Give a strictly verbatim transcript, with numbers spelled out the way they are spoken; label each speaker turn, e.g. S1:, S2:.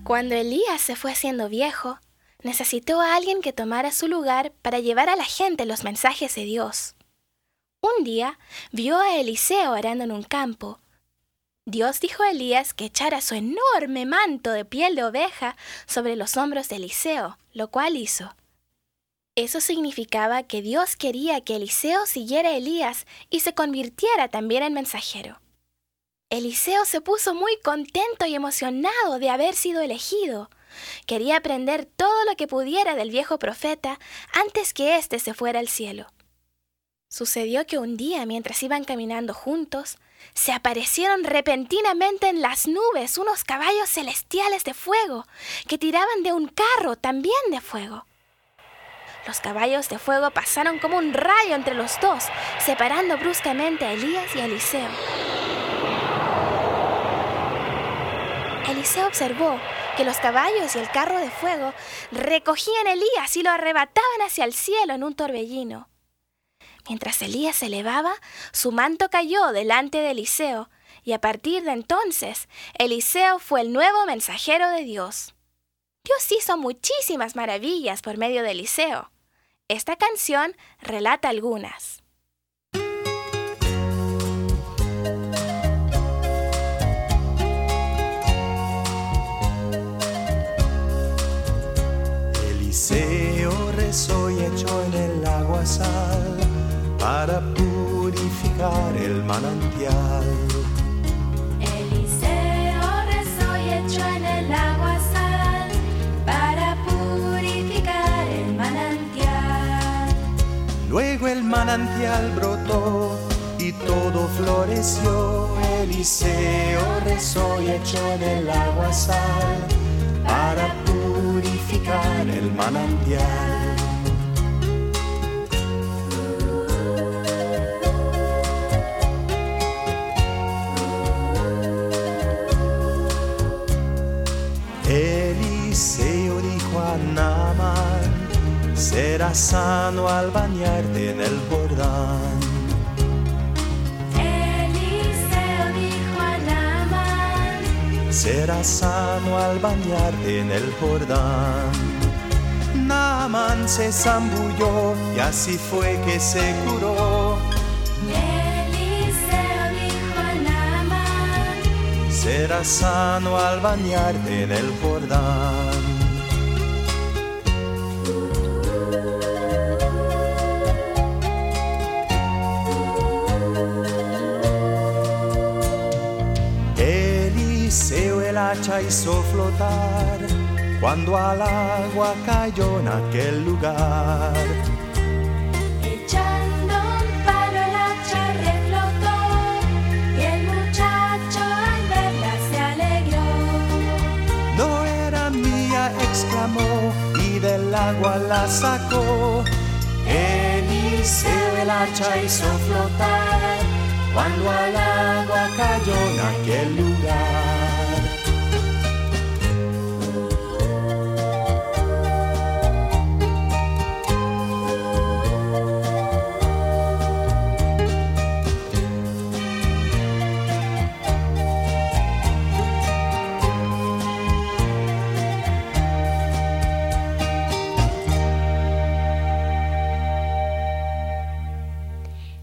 S1: Cuando Elías se fue haciendo viejo, necesitó a alguien que tomara su lugar para llevar a la gente los mensajes de Dios. Un día vio a Eliseo arando en un campo. Dios dijo a Elías que echara su enorme manto de piel de oveja sobre los hombros de Eliseo, lo cual hizo. Eso significaba que Dios quería que Eliseo siguiera a Elías y se convirtiera también en mensajero. Eliseo se puso muy contento y emocionado de haber sido elegido. Quería aprender todo lo que pudiera del viejo profeta antes que éste se fuera al cielo. Sucedió que un día, mientras iban caminando juntos, se aparecieron repentinamente en las nubes unos caballos celestiales de fuego que tiraban de un carro también de fuego. Los caballos de fuego pasaron como un rayo entre los dos, separando bruscamente a Elías y a Eliseo. Eliseo observó que los caballos y el carro de fuego recogían a Elías y lo arrebataban hacia el cielo en un torbellino. Mientras Elías se elevaba, su manto cayó delante de Eliseo, y a partir de entonces, Eliseo fue el nuevo mensajero de Dios. Dios hizo muchísimas maravillas por medio de Eliseo. Esta canción relata algunas.
S2: Eliseo rezó y echó en el agua sal para purificar el manantial.
S3: Eliseo rezó y echó en el agua sal para purificar el manantial.
S2: Luego el manantial brotó y todo floreció. Eliseo rezó y echó en el agua sal para purificar el manantial. Eliseo dijo a Naamán: serás sano al bañarte en el Jordán.
S3: Eliseo dijo a Naamán:
S2: serás sano al bañarte en el Jordán. Naamán se zambulló y así fue que se curó.
S3: Eliseo dijo a Naamán:
S2: serás sano al bañarte en el Jordán. Eliseo el hacha hizo flotar cuando al agua cayó en aquel lugar.
S3: Echando un palo el hacha reflotó y el muchacho al verla se alegró.
S2: No era mía, exclamó, y del agua la sacó. Eliseo el hacha hizo flotar cuando al agua cayó en aquel lugar.